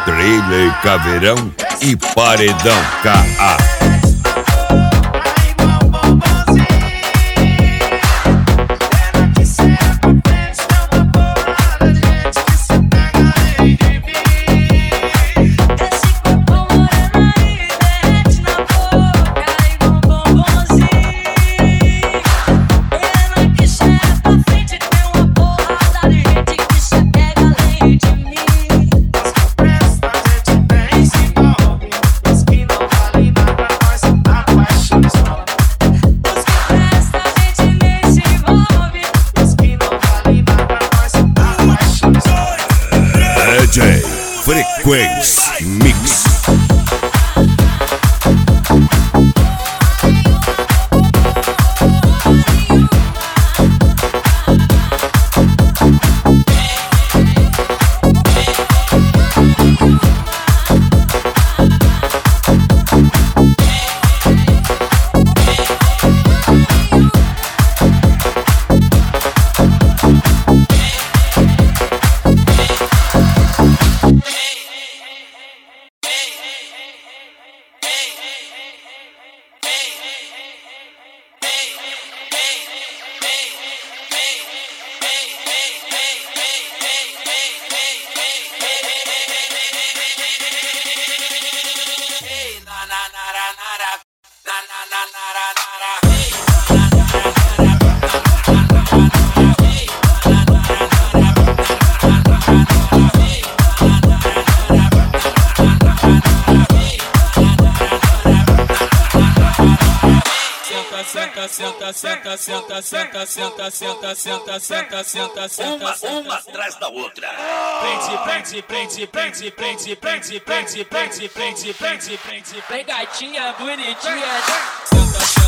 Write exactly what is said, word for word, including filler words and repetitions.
Trailer Caveirão e Paredão K A. D J Frequency Mix. Senta, senta, senta, senta, senta, senta, senta, senta, senta, senta, senta, uma, uma atrás da outra. Prende, prende, prende, prende, prende, prende, prende, prende, prende, prende, prende, prende, gatinha bonitinha. Senta,